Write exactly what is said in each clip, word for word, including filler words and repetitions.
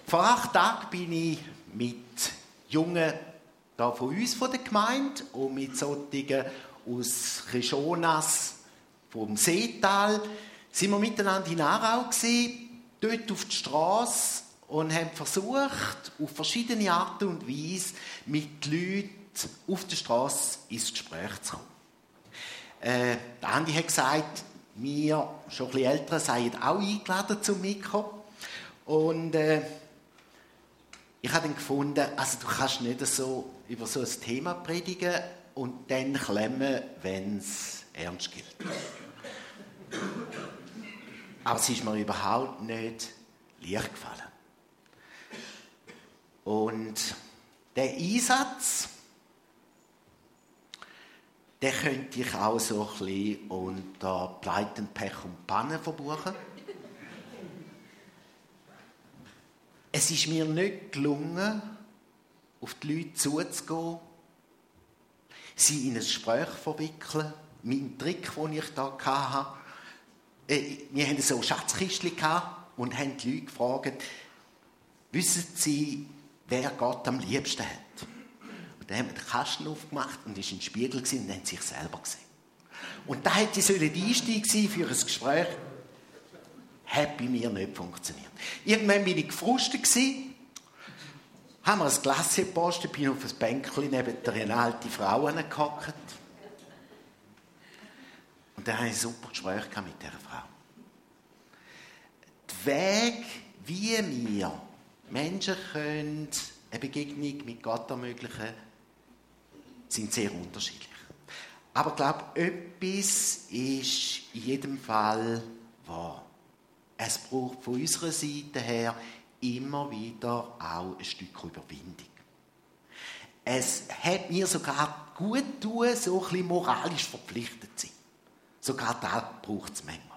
Vor acht Tagen bin ich mit Jungen da von uns, von der Gemeinde, und mit solchen aus Rechonas vom Seetal, sind wir miteinander in Aarau gewesen, dort auf die Strasse, und haben versucht, auf verschiedene Arten und Weise mit Leuten auf der Strasse ins Gespräch zu kommen. Äh, Andi hat gesagt, wir, schon ein bisschen Ältere, seien auch eingeladen zum Mitkommen. Und äh, ich habe dann gefunden, also du kannst nicht so über so ein Thema predigen und dann klemmen, wenn es ernst gilt. Aber es ist mir überhaupt nicht leicht gefallen. Und der Einsatz, den könnte ich auch so ein bisschen unter Pleiten, Pech und Pannen verbuchen. Es ist mir nicht gelungen, auf die Leute zuzugehen, sie in ein Gespräch verwickeln. Mein Trick, den ich hier hatte, äh, wir hatten so Schatzkistchen und haben die Leute gefragt, wissen sie, wer Gott am liebsten hat? Und dann haben wir den Kasten aufgemacht und ist in den Spiegel gewesen und haben sich selber gesehen. Und da hätte so ein Einstieg sein für ein Gespräch. Hat bei mir nicht funktioniert. Irgendwann bin ich gefrustet gewesen, haben wir ein Glas gepostet, bin auf ein Bänkchen neben einer alten Frau hingehockt. Und dann hatte ich ein super Gespräch mit dieser Frau. Der Weg, wie wir Menschen können eine Begegnung mit Gott ermöglichen, sind sehr unterschiedlich. Aber ich glaube, etwas ist in jedem Fall wahr. Es braucht von unserer Seite her immer wieder auch ein Stück Überwindung. Es hat mir sogar gut getan, so ein bisschen moralisch verpflichtet zu sein. Sogar das braucht es manchmal.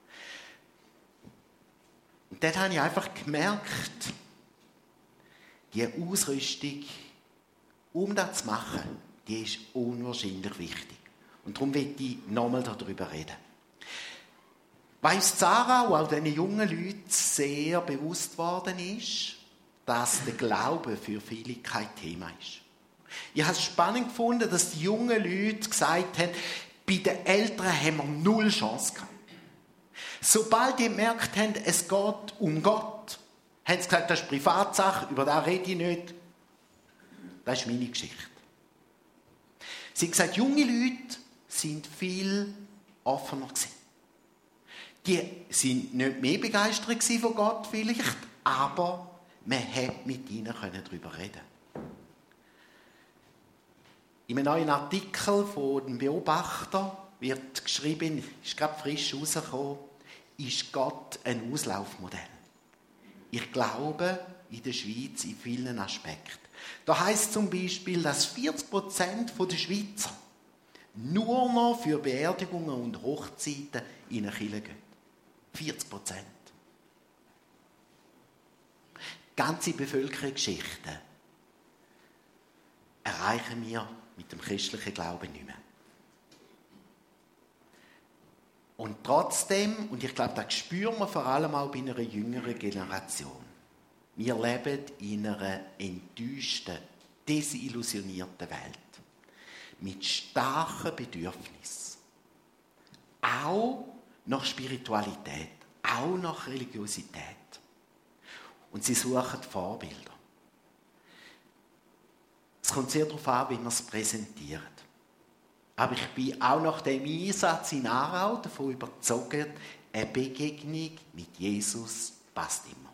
Und dort habe ich einfach gemerkt, die Ausrüstung, um das zu machen, die ist unwahrscheinlich wichtig. Und darum will ich nochmal darüber reden. Weil uns Sarah, auch diesen jungen Leuten, sehr bewusst worden ist, dass der Glaube für viele kein Thema ist. Ich habe es spannend gefunden, dass die jungen Leute gesagt haben, bei den Eltern haben wir null Chance gehabt. Sobald die gemerkt haben, es geht um Gott, haben sie gesagt, das ist Privatsache, über das rede ich nicht. Das ist meine Geschichte. Sie haben gesagt, junge Leute sind viel offener gewesen. Die sind nicht mehr begeistert von Gott vielleicht, aber man konnte mit ihnen darüber reden. In einem neuen Artikel von dem Beobachter wird geschrieben, ist gerade frisch rausgekommen, ist Gott ein Auslaufmodell. Ich glaube, in der Schweiz in vielen Aspekten. Da heisst zum Beispiel, dass vierzig Prozent der Schweizer nur noch für Beerdigungen und Hochzeiten in eine Kirche gehen. vierzig Prozent. Ganze Bevölkerungsschichten erreichen wir mit dem christlichen Glauben nicht mehr. Und trotzdem, und ich glaube, das spüren wir vor allem auch bei einer jüngeren Generation, wir leben in einer enttäuschten, desillusionierten Welt. Mit starken Bedürfnissen. Auch nach Spiritualität, auch nach Religiosität. Und sie suchen Vorbilder. Es kommt sehr darauf an, wie man es präsentiert. Aber ich bin auch nach dem Einsatz in Aarau davon überzeugt, eine Begegnung mit Jesus passt immer.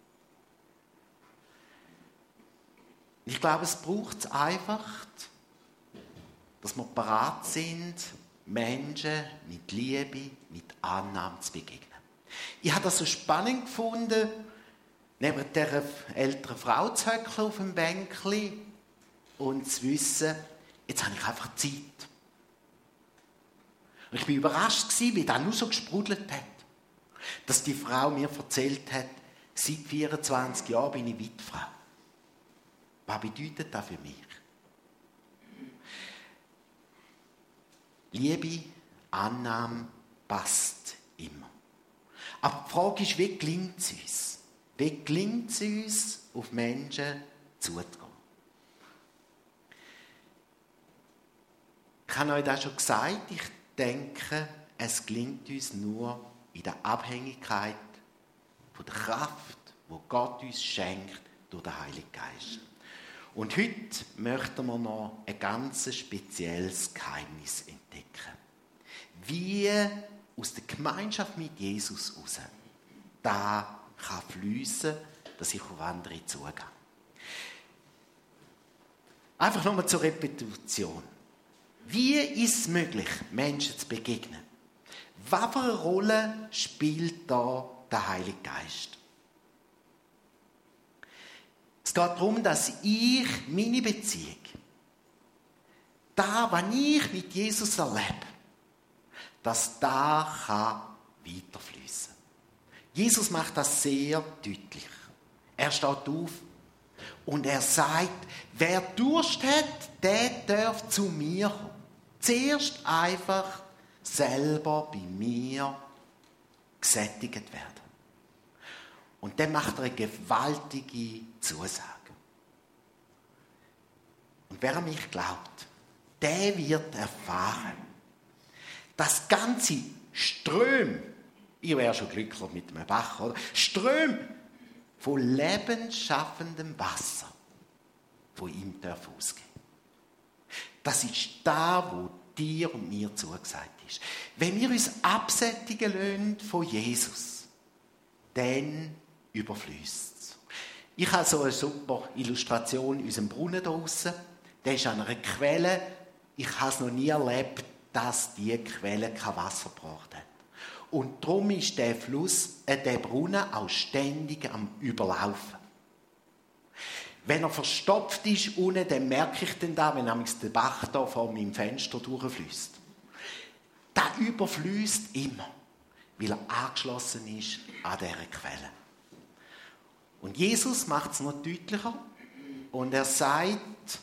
Ich glaube, es braucht einfach, dass wir bereit sind, Menschen mit Liebe, mit Annahme zu begegnen. Ich habe das so spannend gefunden, neben dieser älteren Frau zu hocken auf dem Bänkchen und zu wissen, jetzt habe ich einfach Zeit. Und ich war überrascht, wie das nur so gesprudelt hat. Dass die Frau mir erzählt hat, seit vierundzwanzig Jahren bin ich Witwe. Was bedeutet das für mich? Liebe, Annahme passt immer. Aber die Frage ist, wie gelingt es uns? Wie gelingt es uns, auf Menschen zuzugehen? Ich habe euch das schon gesagt, ich denke, es gelingt uns nur in der Abhängigkeit von der Kraft, die Gott uns schenkt durch den Heiligen Geist. Und heute möchten wir noch ein ganz spezielles Geheimnis entdecken. Wie aus der Gemeinschaft mit Jesus heraus da kann fliessen, dass ich auf andere zugehe. Einfach nochmal zur Repetition. Wie ist es möglich, Menschen zu begegnen? Was für eine Rolle spielt da der Heilige Geist? Es geht darum, dass ich meine Beziehung, da, was ich mit Jesus erlebe, dass da kann weiterfließen. Jesus macht das sehr deutlich. Er steht auf und er sagt, wer Durst hat, der darf zu mir kommen. Zuerst einfach selber bei mir gesättigt werden. Und dann macht er eine gewaltige Zusage. Und wer an mich glaubt, der wird erfahren, dass ganze Ströme, ich wäre schon glücklich mit einem Bach, oder? Ströme von lebensschaffendem Wasser von ihm dürfen ausgehen. Das ist da, wo dir und mir zugesagt ist. Wenn wir uns absättigen lassen von Jesus, dann überfließt es. Ich habe so eine super Illustration in unserem Brunnen draussen. Der ist an einer Quelle. Ich habe es noch nie erlebt, dass diese Quelle kein Wasser gebracht hat. Und darum ist der Fluss, äh, der Brunnen auch ständig am Überlaufen. Wenn er verstopft ist unten, dann merke ich dann da, wenn der Bach da vor meinem Fenster durchfließt. Der überfließt immer, weil er angeschlossen ist an dieser Quelle. Und Jesus macht es noch deutlicher und er sagt,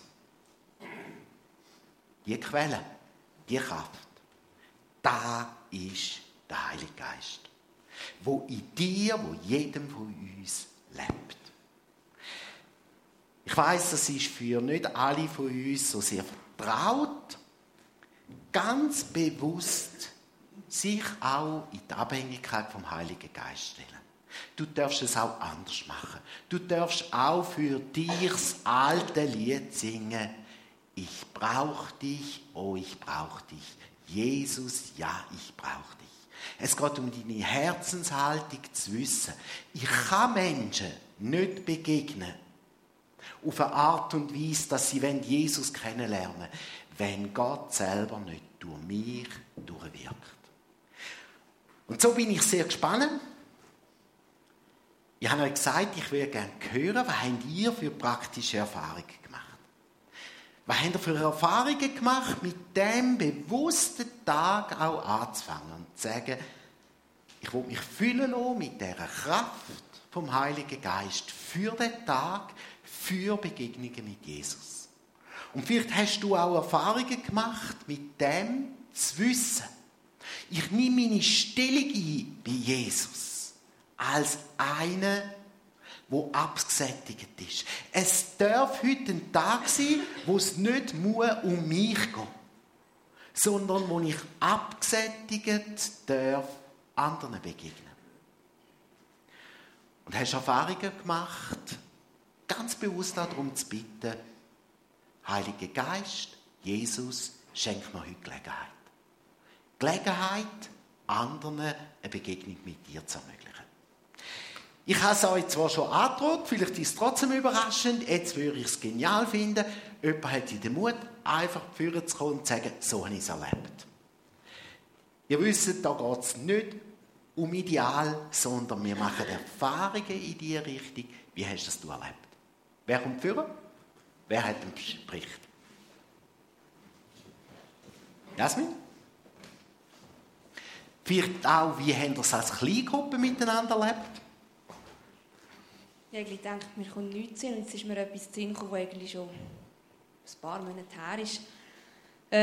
die Quelle, die Kraft, da ist der Heilige Geist, wo in dir, wo jedem von uns lebt. Ich weiss, das ist für nicht alle von uns so sehr vertraut, ganz bewusst sich auch in die Abhängigkeit vom Heiligen Geist stellen. Du darfst es auch anders machen. Du darfst auch für dich das alte Lied singen. Ich brauche dich, oh ich brauche dich. Jesus, ja, ich brauche dich. Es geht um deine Herzenshaltung zu wissen. Ich kann Menschen nicht begegnen auf eine Art und Weise, dass sie Jesus kennenlernen wollen, wenn Gott selber nicht durch mich durchwirkt. Und so bin ich sehr gespannt. Ich habe euch gesagt, ich würde gerne hören, was habt ihr für praktische Erfahrungen gemacht? Was habt ihr für Erfahrungen gemacht, mit dem bewussten Tag auch anzufangen und zu sagen, ich will mich füllen lassen mit dieser Kraft vom Heiligen Geist für den Tag, für Begegnungen mit Jesus. Und vielleicht hast du auch Erfahrungen gemacht, mit dem zu wissen, ich nehme meine Stellung ein bei Jesus als einer, der abgesättigt ist. Es darf heute ein Tag sein, wo es nicht nur um mich geht, sondern wo ich abgesättigt darf anderen begegnen. Und hast Erfahrungen gemacht, ganz bewusst darum zu bitten, Heiliger Geist, Jesus, schenk mir heute Gelegenheit. Gelegenheit, anderen eine Begegnung mit dir zu ermöglichen. Ich habe es euch zwar schon angedroht, vielleicht ist es trotzdem überraschend, jetzt würde ich es genial finden, jemand hat den Mut, einfach vorne zu kommen und zu sagen, so habe ich es erlebt. Ihr wisst, da geht es nicht um Ideal, sondern wir machen Erfahrungen in diese Richtung. Wie hast du das du erlebt? Wer kommt führen? Wer hat den Bericht? Jasmin? Vielleicht auch, wie habt ihr es als Kleingruppe miteinander erlebt? Ja, ich denke, mir kommt nichts zu. Und jetzt ist mir etwas zu Sinn gekommen, das eigentlich schon ein paar Monate her ist.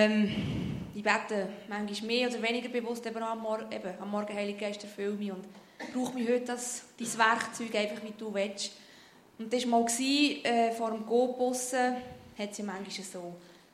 Ähm, ich bete manchmal mehr oder weniger bewusst eben am Morgen, eben, am Morgen Heiliger Geist erfüll mich. Und brauche mich heute das, dein Werkzeug einfach, wie du willst. Und das war mal, äh, vor dem Go-Bussen, hat es ja manchmal so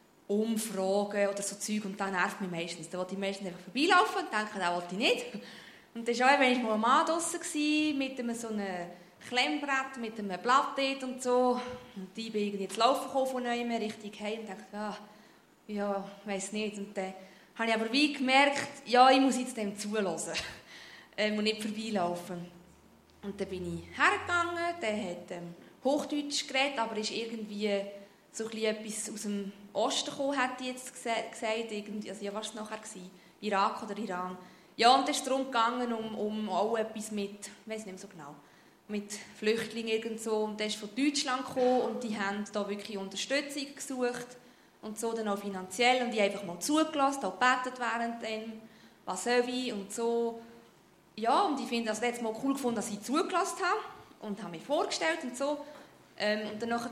Umfragen oder so Zeug und das nervt mich meistens. Da wollte ich meistens einfach vorbeilaufen und denke, das wollte ich nicht. Und das war auch, wenn ich mal ein Mann draussen war, mit einem so einem Klemmbrett, mit einem Blatt dort und so. Und ich bin irgendwie jetzt laufen gekommen von neuem Richtung heim und dachte, ja, ja, ich weiss nicht. Und dann habe ich aber wie gemerkt, ja, ich muss jetzt dem zuhören ähm, und nicht vorbeilaufen. Und dann bin ich hergegangen, der hat ähm, Hochdeutsch geredet, aber ist irgendwie so etwas aus dem Osten gekommen, hat ich jetzt gesagt. Irgendwie, also ja, was war es nachher? Irak oder Iran? Ja, und es ist darum gegangen, um, um auch etwas mit, ich weiss nicht mehr so genau, mit Flüchtlingen irgend so. Und der ist von Deutschland gekommen und die haben da wirklich Unterstützung gesucht und so, dann auch finanziell. Und ich habe einfach mal zugelassen, auch gebetet währenddem, was soll ich und so. Ja, und ich finde das letztes Mal cool gefunden, dass ich zugelassen habe und habe mich vorgestellt und so. Ähm, und dann nachher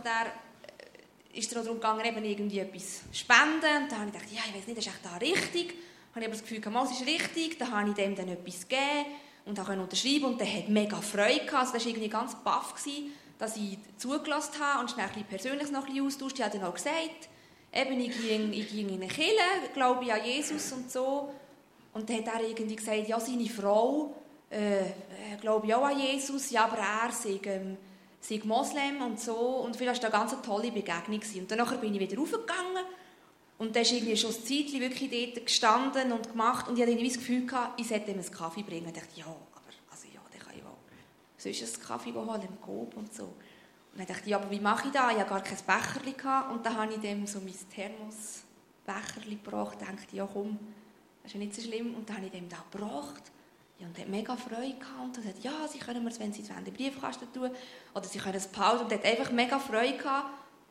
ist es darum gegangen, eben irgendwie etwas zu spenden. Und dann habe ich gedacht, ja, ich weiß nicht, das ist echt da richtig. Dann habe ich aber das Gefühl, es ist richtig. Dann habe ich dem dann etwas gegeben und konnte unterschreiben. Und der hat mega Freude gehabt. Also das war irgendwie ganz baff, dass ich zugelassen habe und schnell ein persönlich noch ein bisschen austauscht. Ich habe dann auch gesagt, eben, ich ging, ich ging in eine Kirche, glaube ich an Jesus und so. Und dann hat er irgendwie gesagt, ja, seine Frau, äh, glaube ich auch an Jesus, ja, aber er sei, ähm, sei Moslem und so. Und vielleicht war das eine ganz tolle Begegnung. Und dann bin ich wieder raufgegangen. Und dann ist irgendwie schon ein Zeitchen wirklich dort gestanden und gemacht. Und ich hatte irgendwie das Gefühl gehabt, ich sollte ihm einen Kaffee bringen. Und ich dachte, ja, aber also ja, dann kann ich auch sonst einen Kaffee holen im Coop und so. Und dann dachte ich, ja, aber wie mache ich das? Ich hatte gar kein Becherchen gehabt. Und dann habe ich dem so mein Thermosbecherchen gebracht. Ich dachte, ja komm, das ist ja nicht so schlimm. Und dann habe ich dem das gebracht. Ja, und er hat mega Freude gehabt. Und er hat gesagt, ja, sie können mir es, wenn sie es wollen, in den Briefkasten tun. Oder sie können es behalten. Und er hat einfach mega Freude gehabt.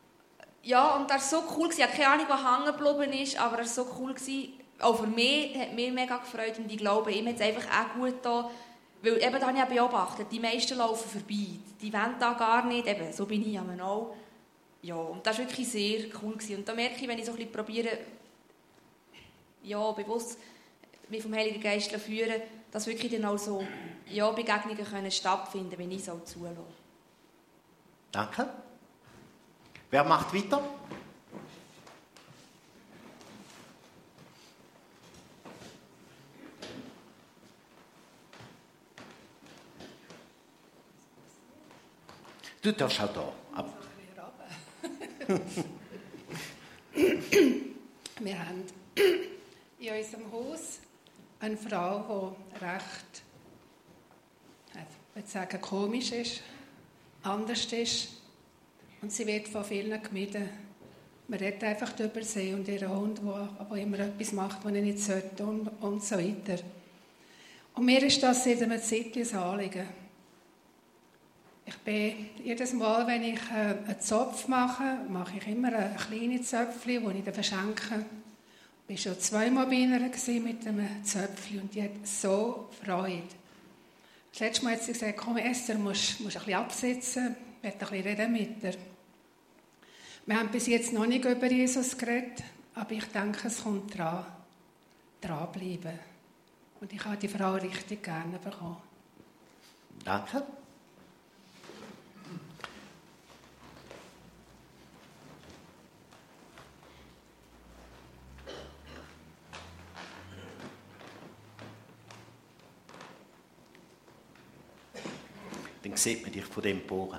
Ja, und das war so cool. Ich habe keine Ahnung, was hängen geblieben ist, aber es war so cool. Auch für mich hat mich mega gefreut. Und ich glaube, ihm hat es einfach auch gut getan. Weil eben, da habe ich auch beobachtet, die meisten laufen vorbei. Die wollen da gar nicht. Eben, so bin ich auch. Ja, und das war wirklich sehr cool. Und da merke ich, wenn ich so ein bisschen probiere, ja, bewusst mich vom Heiligen Geist führen, dass wirklich dann auch so ja, Begegnungen können stattfinden, wenn ich es auch zulasse. Danke. Wer macht weiter? Du darfst auch da. Ab. Wir haben in unserem Haus eine Frau, die recht, ich würde sagen, komisch ist, anders ist. Und sie wird von vielen gemieden. Man redet einfach darüber sie und ihren Hund, der immer etwas macht, was er nicht sollte und, und so weiter. Und mir ist das seit einer Zeit ein Anliegen. Ich bin jedes Mal, wenn ich einen Zopf mache, mache ich immer ein kleines Zöpfchen, das ich dann verschenke. Ich war schon zweimal bei ihr mit einem Zöpfchen und die hat so Freude. Das letzte Mal hat sie gesagt, komm Esther, du musst, musst ein bisschen absitzen, ich möchte ein bisschen reden mit dir. Wir haben bis jetzt noch nicht über Jesus geredet, aber ich denke, es kommt dran. Dranbleiben. Und ich habe die Frau richtig gerne bekommen. Danke. Dann sieht man dich von dem Bohren.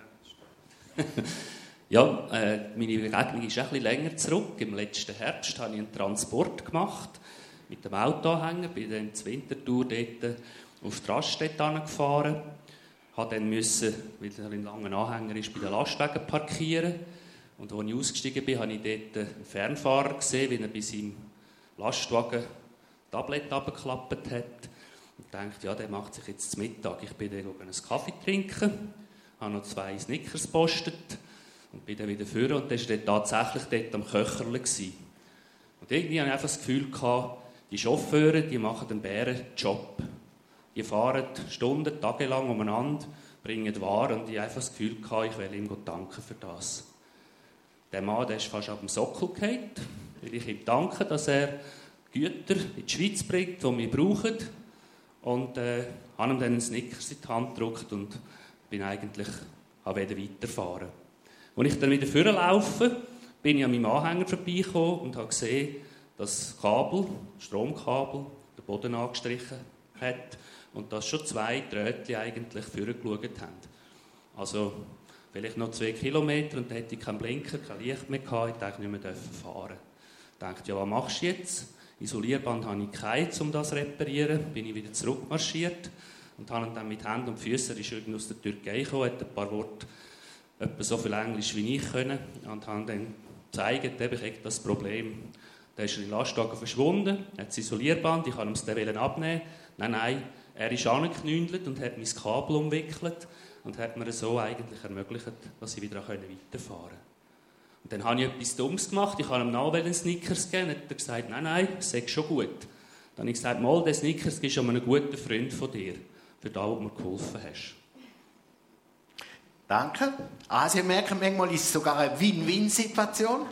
Ja, äh, meine Begegnung ist ein bisschen länger zurück. Im letzten Herbst habe ich einen Transport gemacht mit dem Autoanhänger. Bin dann zur Winterthur dort auf die Raststätte gefahren. Habe dann müssen, weil er ein langer Anhänger ist, bei den Lastwagen parkieren. Und als ich ausgestiegen bin, habe ich dort einen Fernfahrer gesehen, wie er bei seinem Lastwagen Tablet abgeklappt hat. Und dachte, ja, der macht sich jetzt zum Mittag. Ich bin dann einen Kaffee trinken, habe noch zwei Snickers gepostet und bin dann wieder vor. Und dann war er tatsächlich dort am Köcherle. Und irgendwie hatte ich einfach das Gefühl gehabt, die Chauffeure, die machen einen Bärenjob. Die fahren Stunden, tagelang umeinander, bringen Waren und ich hatte einfach das Gefühl gehabt, ich will ihm Gott danken für das. Der Mann, der ist fast auf dem Sockel gefallen, weil ich ihm danke, dass er Güter in die Schweiz bringt, die wir brauchen. Und äh, habe ihm dann einen Snickers in die Hand gedrückt und bin eigentlich auch wieder weitergefahren. Als ich dann wieder vorlaufe, bin ich an meinem Anhänger vorbeigekommen und habe gesehen, dass das Kabel, das Stromkabel, den Boden angestrichen hat und dass schon zwei Drähtchen eigentlich vorgeschaut haben. Also vielleicht noch zwei Kilometer und dann hätte ich keinen Blinker, kein Licht mehr gehabt, ich dachte, nicht mehr fahren. Ich dachte, ja, was machst du jetzt? Isolierband habe ich keins, um das zu reparieren. Bin ich wieder zurückmarschiert und habe ihn dann mit Händen und Füßen, er ist irgendwie aus der Türkei gekommen, hat ein paar Worte, etwa so viel Englisch wie ich können, und habe dann gezeigt, eben, ich habe das Problem. Dann ist er in den Lastwagen verschwunden, hat das Isolierband, ich wollte ihm es dann abnehmen. Nein, nein, er ist angeknündelt und hat mein Kabel umwickelt und hat mir so eigentlich ermöglicht, dass ich wieder weiterfahren konnte. Und dann habe ich etwas Dummes gemacht, ich habe ihm nachher einen Snickers gegeben, und er hat gesagt, nein, nein, das ist schon gut. Dann habe ich gesagt, mal, den Snickers gibst du an einen guten Freund von dir, für das, was du mir geholfen hast. Danke. Ah, Sie merken, manchmal ist es sogar eine Win-Win-Situation.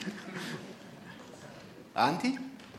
Andi?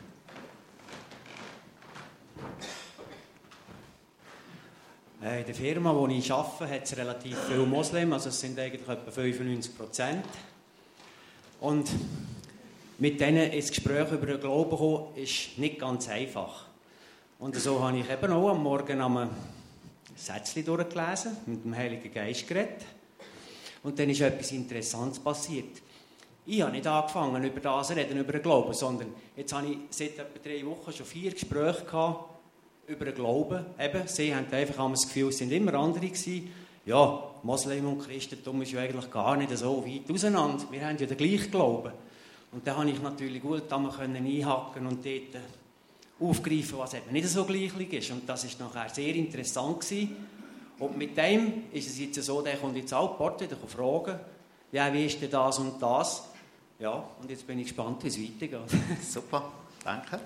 In der Firma, wo ich arbeite, hat es relativ viele Moslems, also es sind eigentlich etwa fünfundneunzig Prozent. Und mit denen ins Gespräch über den Glauben zu kommen, ist nicht ganz einfach. Und so habe ich eben auch am Morgen ein Sätzchen durchgelesen, mit dem Heiligen Geist geredet. Und dann ist etwas Interessantes passiert. Ich habe nicht angefangen, über das zu reden, über den Glauben, sondern jetzt habe ich seit etwa drei Wochen schon vier Gespräche gehabt über den Glauben. Eben, sie haben einfach das Gefühl, es sind immer andere gewesen. Ja, Moslem und Christentum ist ja eigentlich gar nicht so weit auseinander. Wir haben ja den gleichen Glauben. Und da habe ich natürlich gut einhaken und dort aufgreifen, was eben nicht so gleich ist. Und das war nachher sehr interessant gewesen. Und mit dem ist es jetzt so, der kommt jetzt auch Port wieder fragen, ja, wie ist denn das und das? Ja, und jetzt bin ich gespannt, wie es weitergeht. Super, danke.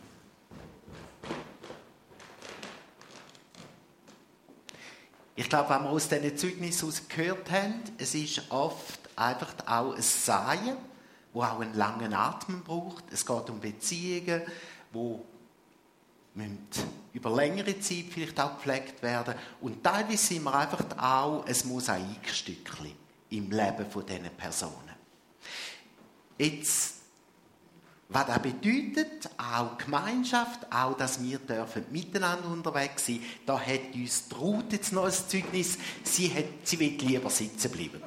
Ich glaube, wenn wir aus diesen Zeugnissen gehört haben, es ist oft einfach auch ein Sein, das auch einen langen Atem braucht. Es geht um Beziehungen, die über längere Zeit vielleicht auch gepflegt werden. Und teilweise sind wir einfach auch ein Mosaikstückchen im Leben dieser Personen. Jetzt, was das bedeutet, auch Gemeinschaft, auch, dass wir dürfen miteinander unterwegs sein, da hat uns die Ruth jetzt noch ein Zeugnis, sie, hat, sie will lieber sitzen bleiben.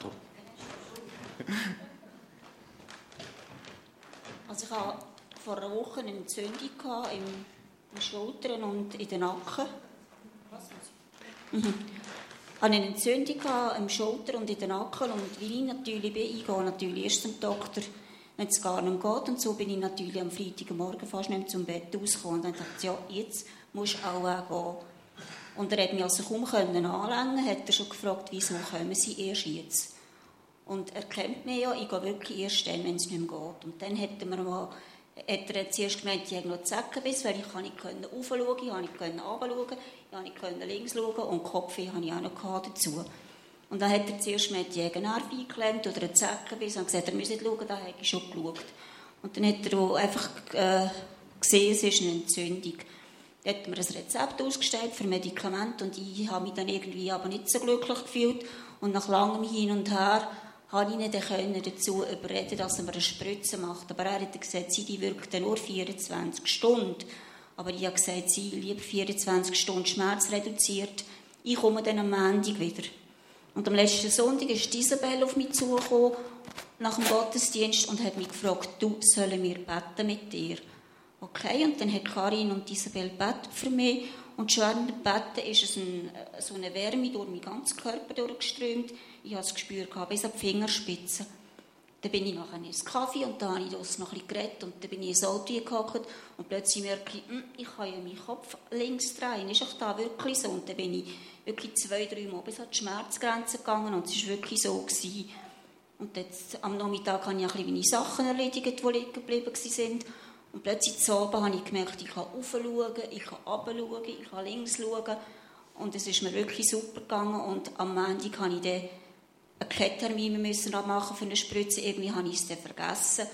Also ich hatte vor einer Woche eine Entzündung in den Schultern und in den Nacken. Was? Mhm. Ich hatte eine Entzündung im Schulter und in den Nacken und weil ich natürlich bin, ich gehe natürlich erst zum Doktor, wenn es gar nicht geht. Und so bin ich natürlich am Freitagmorgen fast nicht mehr zum Bett rausgekommen. Und dann dachte ich, ja, jetzt musst du auch gehen. Und er hat mich also kaum anlängen, hat er schon gefragt, wieso kommen Sie erst jetzt? Und er kennt mich ja, ich gehe wirklich erst dann, wenn es nicht mehr geht. Und dann hat er mir mal, hat er zuerst gemeint, ich habe noch Zeckenbiss, weil ich kann nicht raufschauen, ich konnte nicht runterschauen, ich konnte links schauen und Kopfweh hatte ich auch noch dazu. Und dann hat er zuerst gemeint, ich habe einen Nerv eingeklemmt oder einen Zeckenbiss und gesagt, er müsse nicht schauen, da habe ich schon geschaut. Und dann hat er einfach äh, gesehen, es ist eine Entzündung. Dann hat er mir ein Rezept ausgestellt für Medikamente und ich habe mich dann irgendwie aber nicht so glücklich gefühlt. Und nach langem Hin und Her konnte ich ihn dazu überreden, dass er mir eine Spritze macht. Aber er hat gesagt, sie die wirkt nur vierundzwanzig Stunden. Aber ich habe gesagt, sie lieber vierundzwanzig Stunden Schmerz reduziert. Ich komme dann am Montag wieder. Und am letzten Sonntag ist Isabel auf mich zugekommen, nach dem Gottesdienst, und hat mich gefragt, du, sollen wir beten mit dir? Okay, und dann hat Karin und Isabel gebetet für mich. Und schon während dem Betten ist es ein, so eine Wärme durch meinen ganzen Körper durchgeströmt. Ich habe das Gespür gehabt, bis auf die Fingerspitzen. Dann bin ich nachher ins Kaffee und da habe ich das noch ein bisschen geredet. Und dann bin ich ins Auto gehockt und plötzlich merke ich, ich kann ja meinen Kopf links drehen. Ist auch da wirklich so? Und dann bin ich wirklich zwei, drei Mal bis an die Schmerzgrenze gegangen und es war wirklich so gewesen. Und jetzt, am Nachmittag habe ich ein bisschen meine Sachen erledigt, die liegen geblieben sind. Und plötzlich zu Abend habe ich gemerkt, ich kann raufschauen, ich kann runterschauen, ich kann links schauen. Und es ist mir wirklich super gegangen. Und am Montag habe ich dann einen Ketttermin müssen machen für eine Spritze. Irgendwie habe ich es dann vergessen.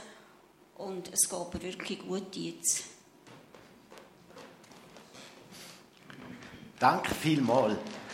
Und es geht mir wirklich gut jetzt. Danke vielmals.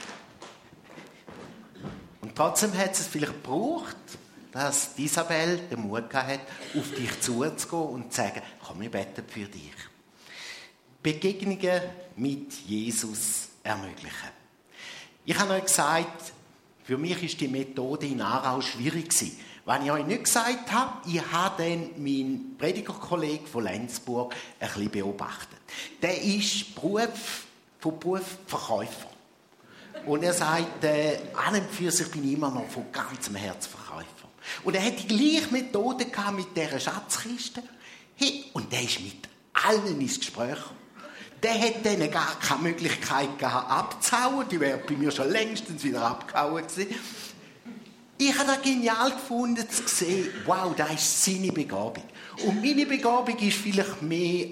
Und trotzdem hat es vielleicht gebraucht, dass Isabel den Mut hatte, auf dich zuzugehen und zu sagen, komm, wir beten für dich. Begegnungen mit Jesus ermöglichen. Ich habe euch gesagt, für mich war die Methode in Aarau schwierig gewesen. Wenn ich euch nicht gesagt habe, ich habe dann meinen Predigerkollegen von Lenzburg ein bisschen beobachtet. Der ist Beruf, von Beruf Verkäufer. Und er sagt, äh, an und für sich bin ich immer noch von ganzem Herzen Verkäufer. Und er hat die gleiche Methode gehabt mit dieser Schatzkiste. Hey, und der ist mit allen ins Gespräch. Der hat denen gar keine Möglichkeit gehabt, abzuhauen. Die wäre bei mir schon längstens wieder abgehauen gewesen. Ich habe das genial gefunden, zu sehen, wow, das ist seine Begabung. Und meine Begabung ist vielleicht mehr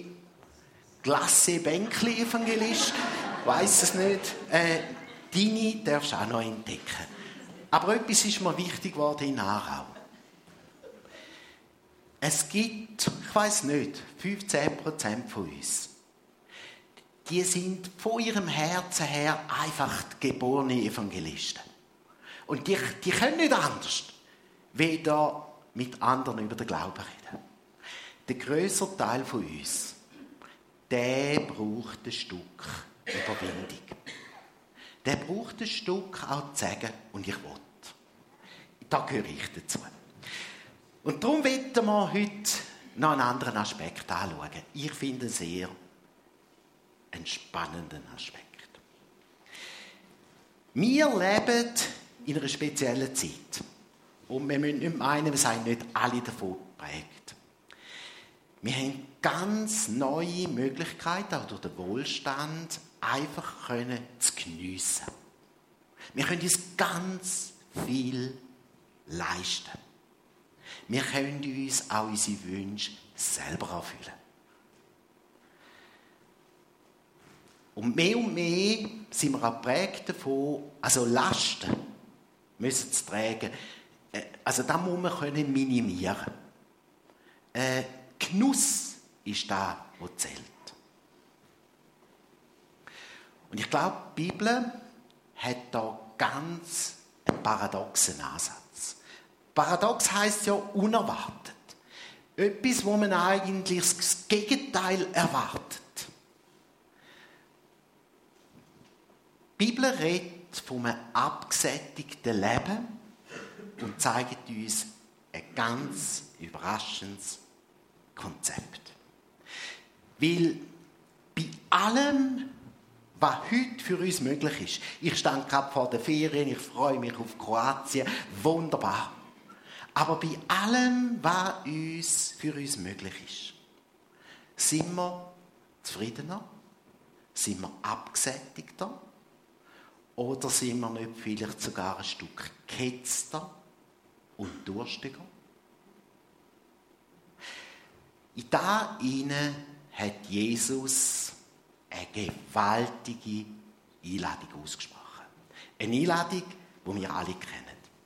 Glasse-Bänkli-Evangelist. Ich weiss es nicht. Äh, deine darfst du auch noch entdecken. Aber etwas ist mir wichtig geworden in Aarau. Es gibt, ich weiss nicht, fünfzehn Prozent von uns. Die sind von ihrem Herzen her einfach geborene Evangelisten. Und die, die können nicht anders, weder mit anderen über den Glauben reden. Der grössere Teil von uns, der braucht ein Stück Überwindung. Der braucht ein Stück auch zu sagen, und ich will. Da gehöre ich dazu. Und darum wollen wir heute noch einen anderen Aspekt anschauen. Ich finde es sehr einen spannenden Aspekt. Wir leben in einer speziellen Zeit. Und wir müssen nicht meinen, wir seien nicht alle davon geprägt. Wir haben ganz neue Möglichkeiten, auch durch den Wohlstand, einfach können zu geniessen. Wir können uns ganz viel leisten. Wir können uns auch unsere Wünsche selber erfüllen. Und mehr und mehr sind wir auch geprägt davon, also Lasten müssen zu tragen. Also das muss man können minimieren. Äh, Genuss ist das, was zählt. Und ich glaube, die Bibel hat da ganz einen paradoxen Ansatz. Paradox heisst ja unerwartet. Etwas, wo man eigentlich das Gegenteil erwartet. Die Bibel redet von einem abgesättigten Leben und zeigt uns ein ganz überraschendes Konzept. Weil bei allem, was heute für uns möglich ist, ich stand gerade vor den Ferien, ich freue mich auf Kroatien, wunderbar. Aber bei allem, was uns für uns möglich ist, sind wir zufriedener, sind wir abgesättigter oder sind wir nicht vielleicht sogar ein Stück gehetzter und durstiger? In da hinein hat Jesus eine gewaltige Einladung ausgesprochen. Eine Einladung, die wir alle kennen.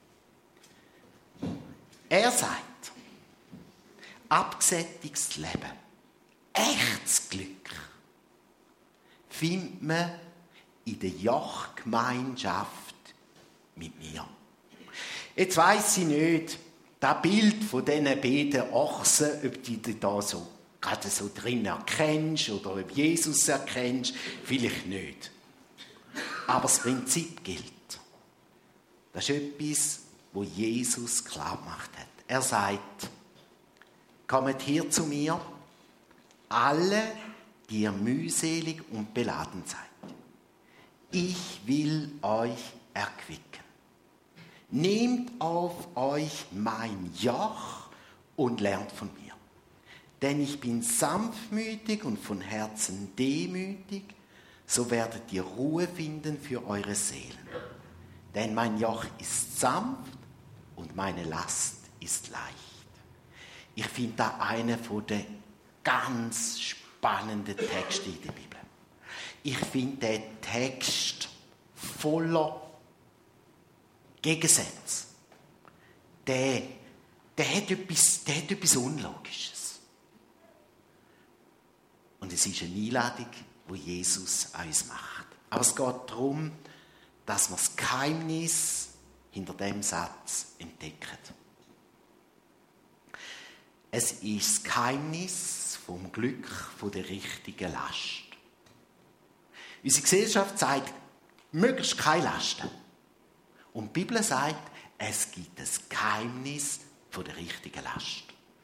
Er sagt, abgesättigtes Leben, echtes Glück, findet man in der Jochgemeinschaft mit mir. Jetzt weiss ich nicht, das Bild von diesen beiden Ochsen, ob du dich da so, gerade so drin erkennst oder ob Jesus erkennst, vielleicht nicht. Aber das Prinzip gilt. Das ist etwas, wo Jesus klar gemacht hat. Er sagt, kommt her zu mir, alle, die ihr mühselig und beladen seid. Ich will euch erquicken. Nehmt auf euch mein Joch und lernt von mir. Denn ich bin sanftmütig und von Herzen demütig, so werdet ihr Ruhe finden für eure Seelen. Denn mein Joch ist sanft und meine Last ist leicht. Ich finde da einen von den ganz spannenden Texten in der Bibel. Ich finde den Text voller Gegensätze. Der, der, hat etwas, der hat etwas Unlogisches. Und es ist eine Einladung, die Jesus an uns macht. Aber es geht darum, dass wir das Geheimnis hinter dem Satz entdecken. Es ist das Geheimnis vom Glück, von der richtigen Last. Unsere Gesellschaft sagt, möglichst keine Lasten. Und die Bibel sagt, es gibt das Geheimnis von der richtigen Last.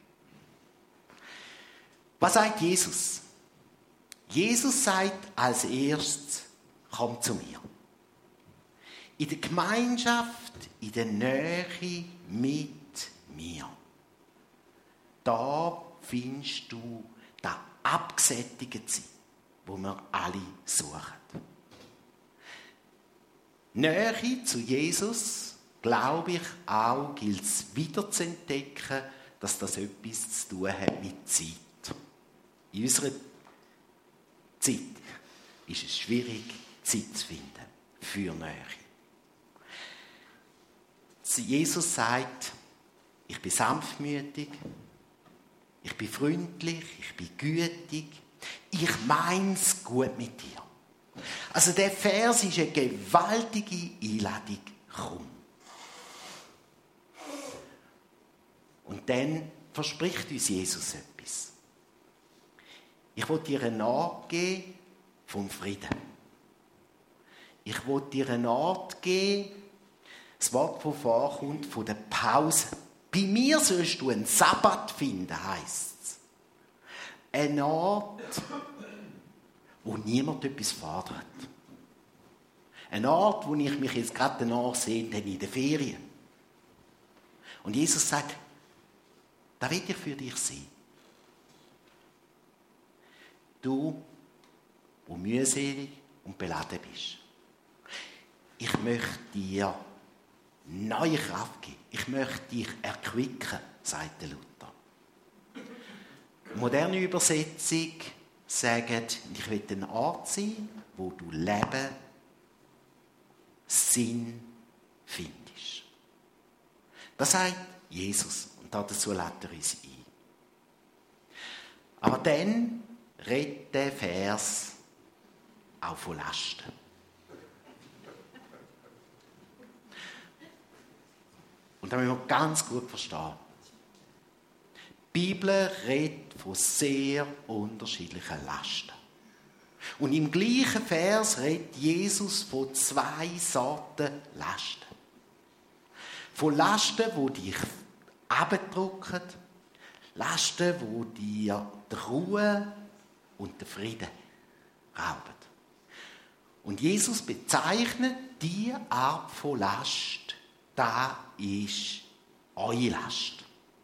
Was sagt Jesus? Jesus sagt als erstes, komm zu mir. In der Gemeinschaft, in der Nähe mit mir. Da findest du das abgesättigte Sein, wo wir alle suchen. Nähe zu Jesus, glaube ich, auch gilt es wieder zu entdecken, dass das etwas zu tun hat mit Zeit. In unserer Zeit ist es schwierig, Zeit zu finden für Nähe. Jesus sagt, ich bin sanftmütig, ich bin freundlich, ich bin gütig, ich mein's gut mit dir. Also der Vers ist eine gewaltige Einladung. Komm. Und dann verspricht uns Jesus etwas. Ich will dir eine Art geben vom Frieden. Ich will dir eine Art geben, das Wort, das vorkommt, von der Pause. Bei mir sollst du einen Sabbat finden, heisst es. Eine Art, wo niemand etwas fordert. Eine Art, wo ich mich jetzt gerade danach sehe, denn in den Ferien. Und Jesus sagt, das will ich für dich sein. Du, wo mühselig und beladen bist. Ich möchte dir neue Kraft geben. Ich möchte dich erquicken, sagt der Luther. Moderne Übersetzung sagt, ich will ein Ort sein, wo du Leben, Sinn findest. Das sagt Jesus und dazu lädt er uns ein. Aber dann redet der Vers auch von Lasten. Und da müssen wir ganz gut verstehen. Die Bibel redet von sehr unterschiedlichen Lasten. Und im gleichen Vers redet Jesus von zwei Sorten Lasten. Von Lasten, die dich abdrücken, Lasten, die dir die Ruhe und den Frieden rauben. Und Jesus bezeichnet diese Art von Last, das ist eure Last.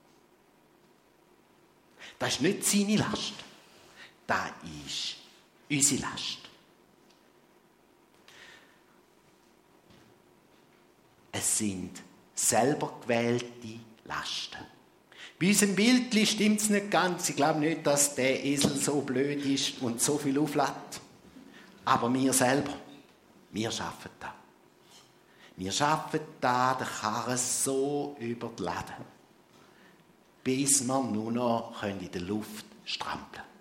Das ist nicht seine Last. Das ist unsere Last. Es sind selber gewählte Lasten. Bei unserem Bildchen stimmt es nicht ganz. Ich glaube nicht, dass der Esel so blöd ist und so viel auflädt. Aber wir selber, wir schaffen das. Wir schaffen da den Karren so über die Läden, bis wir nur noch in der Luft strampeln können.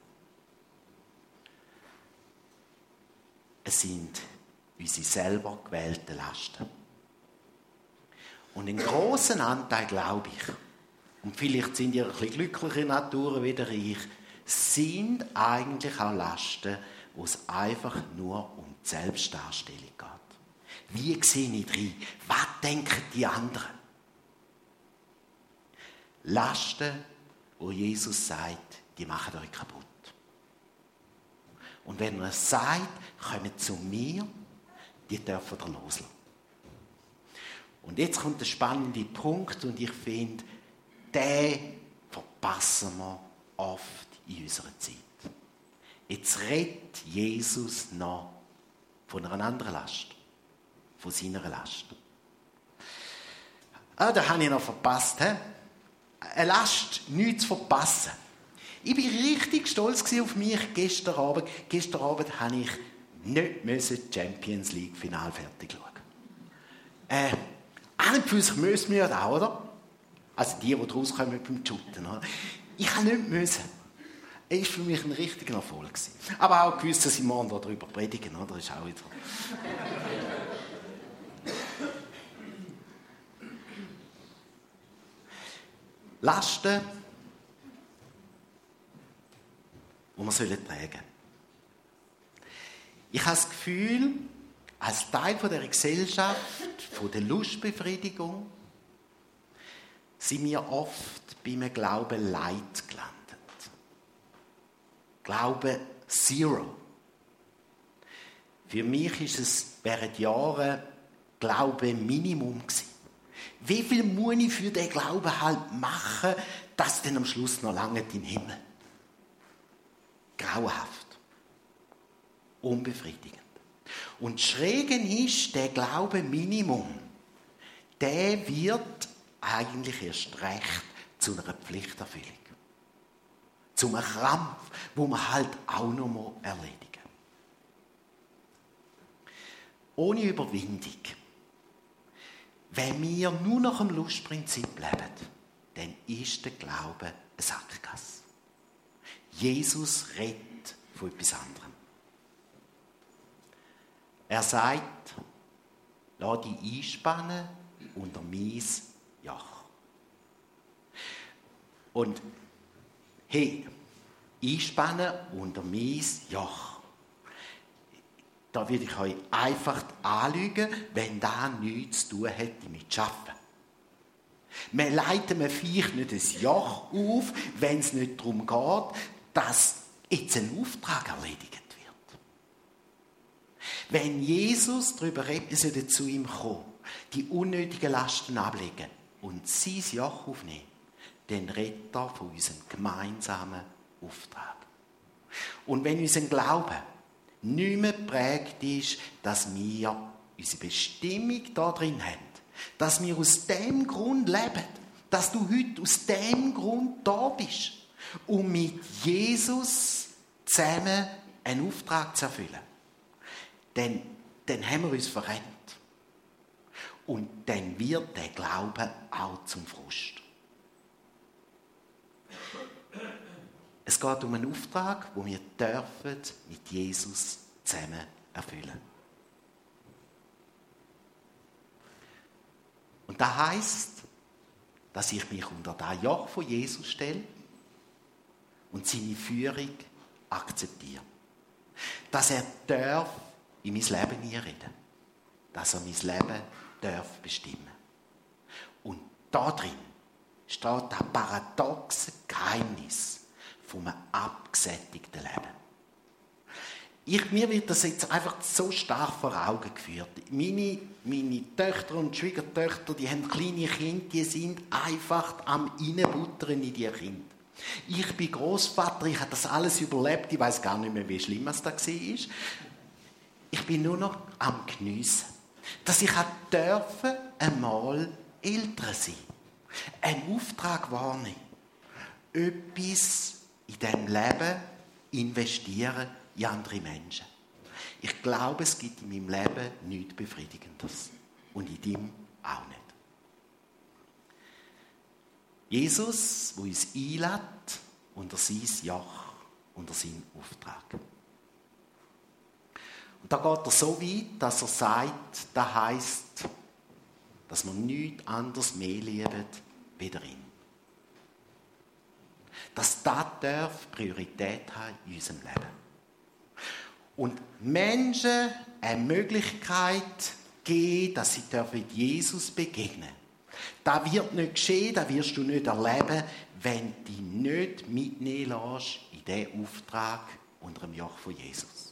Es sind unsere selber gewählten Lasten. Und einen grossen Anteil, glaube ich, und vielleicht sind ihr ein bisschen glücklichere Naturen wie ich, sind eigentlich auch Lasten, wo es einfach nur um die Selbstdarstellung geht. Wie sehe ich rein? Was denken die anderen? Lasten, wo Jesus sagt, die machen euch kaputt. Und wenn er sagt, kommt zu mir, die dürfen ihr loslassen. Und jetzt kommt der spannende Punkt und ich finde, den verpassen wir oft in unserer Zeit. Jetzt redet Jesus noch von einer anderen Last. Von seiner Last. Ah, da habe ich noch verpasst. He? Eine Last, nichts zu verpassen. Ich war richtig stolz auf mich gestern Abend. Gestern Abend habe ich nicht die Champions League Final fertig schauen. Äh, an und für sich müssen wir das auch, oder? Also die, die rauskommen beim Shooten. Oder? Ich habe nicht müssen. Er war für mich ein richtiger Erfolg. Aber auch gewusst, dass ich morgen darüber predigen, oder? Das ist auch wieder... Lasten, die wir tragen sollen. Ich habe das Gefühl, als Teil dieser Gesellschaft, von der Lustbefriedigung, sind wir oft beim Glauben Light gelandet. Glaube Zero. Für mich ist es während Jahren Glaube Minimum gewesen. Wie viel muss ich für den Glauben halt machen, dass dann am Schluss noch lange in den Himmel? Grauenhaft. Unbefriedigend. Und Schrägen ist, der Glaube Minimum, der wird eigentlich erst recht zu einer Pflichterfüllung. Zu einem Krampf, wo man halt auch noch erledigen muss. Ohne Überwindung. Wenn wir nur nach dem Lustprinzip leben, dann ist der Glaube eine Sackgasse. Jesus redet von etwas anderem. Er sagt, lass dich einspannen unter mein Joch. Und hey, einspannen unter mein Joch. Da würde ich euch einfach anlügen, wenn das nichts zu tun hätte mit Arbeiten. Wir leiten mir vielleicht nicht ein Joch auf, wenn es nicht darum geht, dass jetzt ein Auftrag erledigt wird. Wenn Jesus darüber redet, wir sollen zu ihm kommen, die unnötigen Lasten ablegen und sein Joch aufnehmen, dann redet er von unserem gemeinsamen Auftrag. Und wenn unser Glaube nicht mehr geprägt ist, dass wir unsere Bestimmung da drin haben, dass wir aus dem Grund leben, dass du heute aus dem Grund da bist, um mit Jesus zusammen einen Auftrag zu erfüllen, dann, dann haben wir uns verrennt. Und dann wird der Glaube auch zum Frust. Es geht um einen Auftrag, den wir dürfen mit Jesus zusammen erfüllen. Und das heisst, dass ich mich unter das Joch von Jesus stelle und seine Führung akzeptiere. Dass er darf in mein Leben hineinreden. Dass er mein Leben darf bestimmen. Und da drin steht das paradoxe Geheimnis von einem abgesättigten Leben. Ich, mir wird das jetzt einfach so stark vor Augen geführt. Meine, meine Töchter und Schwiegertöchter, die haben kleine Kinder, die sind einfach am Reinbuttern in die Kinder. Ich bin Großvater, ich habe das alles überlebt, ich weiß gar nicht mehr, wie schlimm es da war. Ich bin nur noch am Geniessen, dass ich dürfen einmal älter sein, einen Auftrag wahrnehmen, etwas in diesem Leben investieren in andere Menschen. Ich glaube, es gibt in meinem Leben nichts Befriedigendes. Und in deinem auch nicht. Jesus, der uns einlädt unter sein Joch, unter seinen Auftrag. Und da geht er so weit, dass er sagt, das heisst, dass wir nichts anderes mehr lieben, weder ihn. Dass das darf Priorität haben in unserem Leben. Und Menschen eine Möglichkeit geben, dass sie Jesus begegnen. Das wird nicht geschehen, das wirst du nicht erleben, wenn du dich nicht mitnehmen lässt in diesen Auftrag unter dem Joch von Jesus.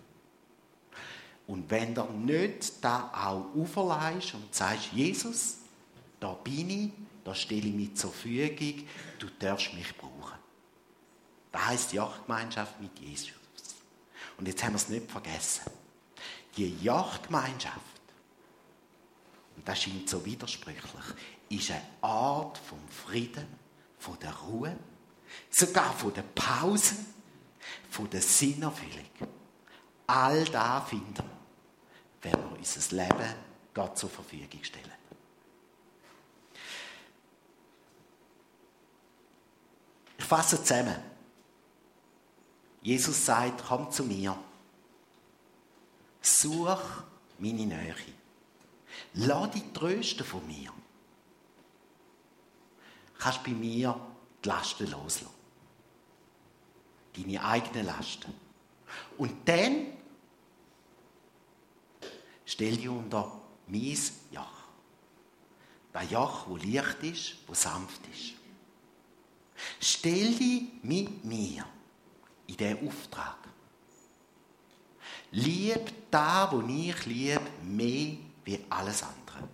Und wenn du nicht da auch auferleihst und sagst, Jesus, da bin ich, da stelle ich mich zur Verfügung, du darfst mich brauchen. Das heisst Jochgemeinschaft mit Jesus. Und jetzt haben wir es nicht vergessen. Die Jochgemeinschaft, und das scheint so widersprüchlich, ist eine Art vom Frieden, von der Ruhe, sogar von der Pause, von der Sinnerfüllung. All das finden wir, wenn wir unser Leben Gott zur Verfügung stellen. Ich fasse zusammen. Jesus sagt, komm zu mir. Such meine Nähe. Lass dich trösten von mir. Kannst bei mir die Lasten loslassen. Deine eigenen Lasten. Und dann stell dich unter mein Joch. Das Joch, das leicht ist, das sanft ist. Stell dich mit mir in diesen Auftrag. Lieb das, was ich liebe, mehr wie alles andere.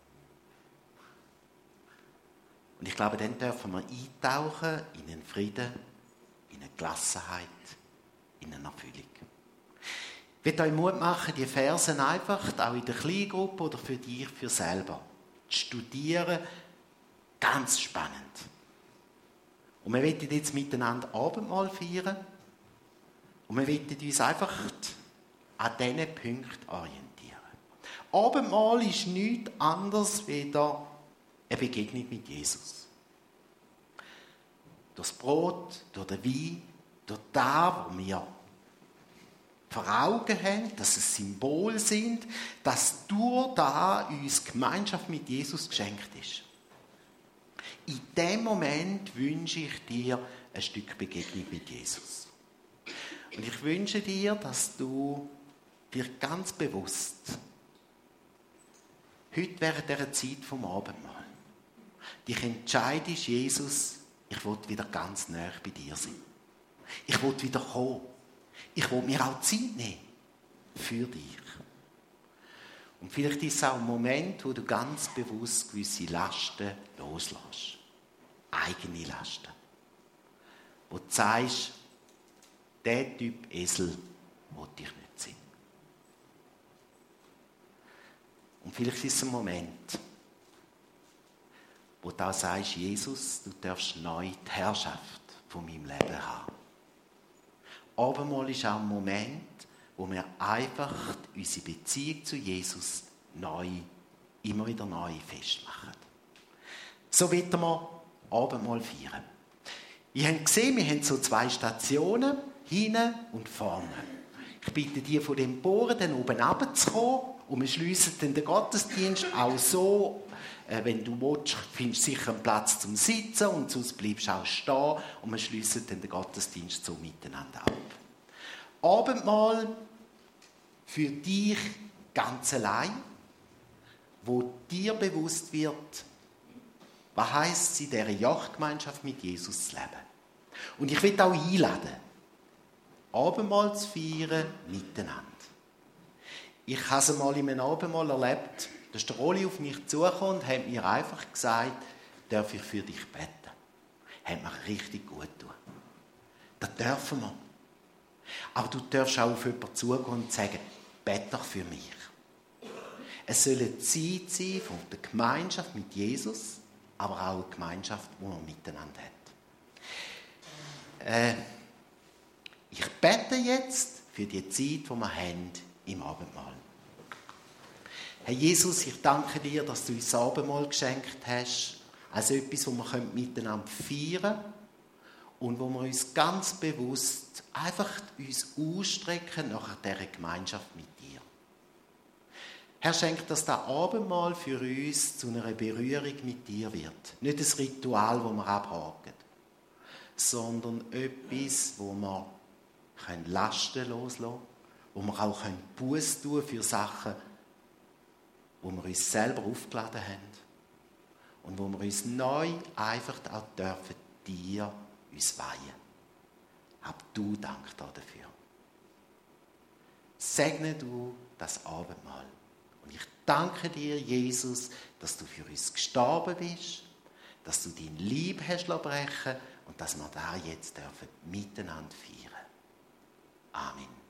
Und ich glaube, dann dürfen wir eintauchen in einen Frieden, in eine Gelassenheit, in eine Erfüllung. Ich will euch Mut machen, die Versen einfach auch in der Kleingruppe oder für dich, für selber zu studieren. Ganz spannend. Und wir wollen jetzt miteinander Abendmahl feiern. Und wir wollen uns einfach an diesen Punkten orientieren. Abendmahl ist nichts anderes als eine Begegnung mit Jesus. Durch das Brot, durch den Wein, durch das, was wir vor Augen haben, dass es Symbol sind, dass durch das uns Gemeinschaft mit Jesus geschenkt ist. In dem Moment wünsche ich dir ein Stück Begegnung mit Jesus. Und ich wünsche dir, dass du dir ganz bewusst heute während dieser Zeit vom Abendmahl dich entscheidest, Jesus, ich will wieder ganz nah bei dir sein. Ich will wieder kommen. Ich will mir auch Zeit nehmen für dich. Und vielleicht ist es auch ein Moment, wo du ganz bewusst gewisse Lasten loslässt. Eigene Lasten. Wo du sagst, der Typ Esel will ich nicht sein. Und vielleicht ist es ein Moment, wo du auch sagst, Jesus, du darfst neu die Herrschaft von meinem Leben haben. Abendmahl ist auch ein Moment, wo wir einfach unsere Beziehung zu Jesus neu, immer wieder neu festmachen. So wird wir Abendmahl feiern. Ihr habt gesehen, wir haben so zwei Stationen, hinten und vorne. Ich bitte die von den Bohren dann oben runterzukommen und wir schliessen dann den Gottesdienst auch so, äh, wenn du willst, findest du sicher einen Platz zum Sitzen und sonst bleibst du auch stehen und wir schliessen dann den Gottesdienst so miteinander ab. Abendmahl für dich ganz allein, wo dir bewusst wird, was heisst es, in dieser Jochgemeinschaft mit Jesus zu leben. Und ich will auch einladen, Abendmahl zu feiern miteinander. Ich habe es einmal in einem Abendmahl erlebt, da ist der Rolli auf mich zugekommen und hat mir einfach gesagt, darf ich für dich beten. Hat mir richtig gut getan. Das dürfen wir. Aber du darfst auch auf jemanden zugehen und sagen, bete doch für mich. Es soll eine Zeit sein von der Gemeinschaft mit Jesus, aber auch eine Gemeinschaft, die man miteinander hat. Äh, ich bete jetzt für die Zeit, die wir haben im Abendmahl. Herr Jesus, ich danke dir, dass du uns das Abendmahl geschenkt hast, als etwas, das wir miteinander feiern können und wo wir uns ganz bewusst einfach uns ausstrecken nach dieser Gemeinschaft mit dir. Herr, schenk, dass das Abendmahl für uns zu einer Berührung mit dir wird. Nicht ein Ritual, das wir abhaken, sondern etwas, wo wir Lasten loslassen können, wo wir auch Buße tun für Sachen, wo wir uns selber aufgeladen haben und wo wir uns neu einfach auch dürfen, dir uns weihen. Hab du Dank dafür. Segne du das Abendmahl. Und ich danke dir, Jesus, dass du für uns gestorben bist, dass du dein Lieb hast brechen und dass wir da jetzt dürfen miteinander feiern. Amen.